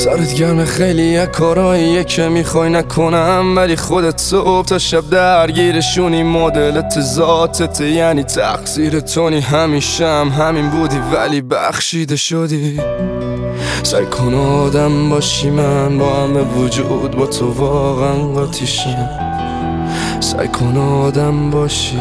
سرت گرم خیلی یک کاراییه که میخوای نکنم، ولی خودت صبح تا شب درگیرشونی. مدلت ذاتت یعنی تقصیر تونی، همیشه همین بودی ولی بخشیده شدی. سعی کن آدم باشی، من با همه وجود با تو واقعا قاطیشم. سعی کن آدم باشی.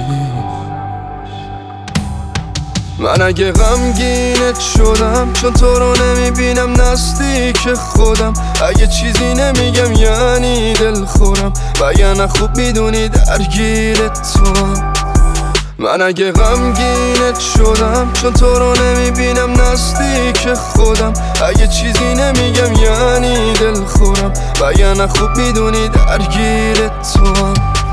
من اگه غمگینت شدم چون تو رو نمیبینم نزدیک خودم، اگه چیزی نمیگم یعنی دل خورم، وگرنه خوب میدونی درگیر توام. من اگه غمگینت شدم چون تو رو نمیبینم نزدیک خودم، اگه چیزی نمیگم یعنی دل خورم، وگرنه خوب میدونی درگیر توام.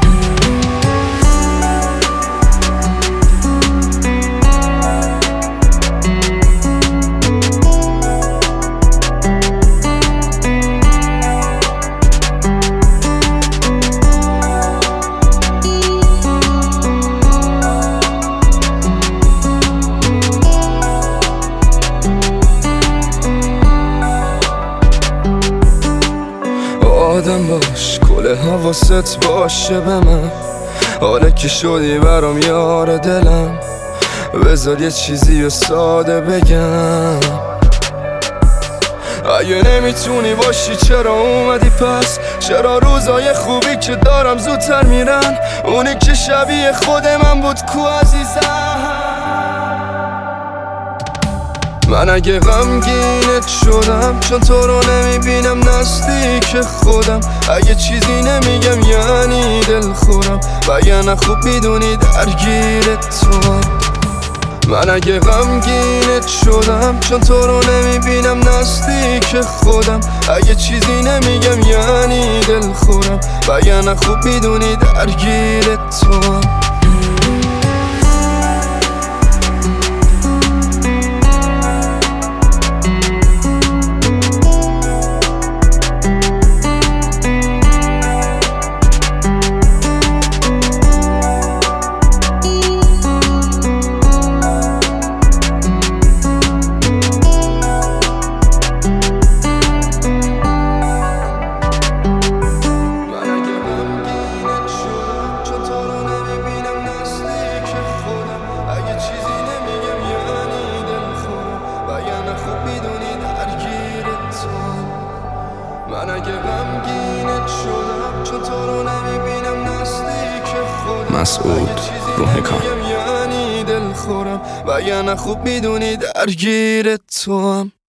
آدم باش، کل حواست باشه به من، حالا که شدی برام یار دلم. بذار یه چیزی رو ساده بگم، اگه نمیتونی باشی چرا اومدی پس؟ چرا روزای خوبی که دارم زودتر میرن؟ اونی که شبیه خود من بود کو عزیزم؟ من اگه غمگینت شدم چون تو رو نمیبینم نزدیک خودم، اگه چیزی نمیگم یعنی دل خورم، وگرنه خوب میدونی درگیر توام. من اگه غمگینت شدم چون تو رو نمیبینم نزدیک خودم، اگه چیزی نمیگم یعنی دل خورم، وگرنه خوب میدونی درگیر توام. من اگه غمگینت شدم چون تو رو نمیبینم نزدیک خودم، مسعود روحکان یعنی دل خورم، وگرنه خوب میدونی درگیر توام.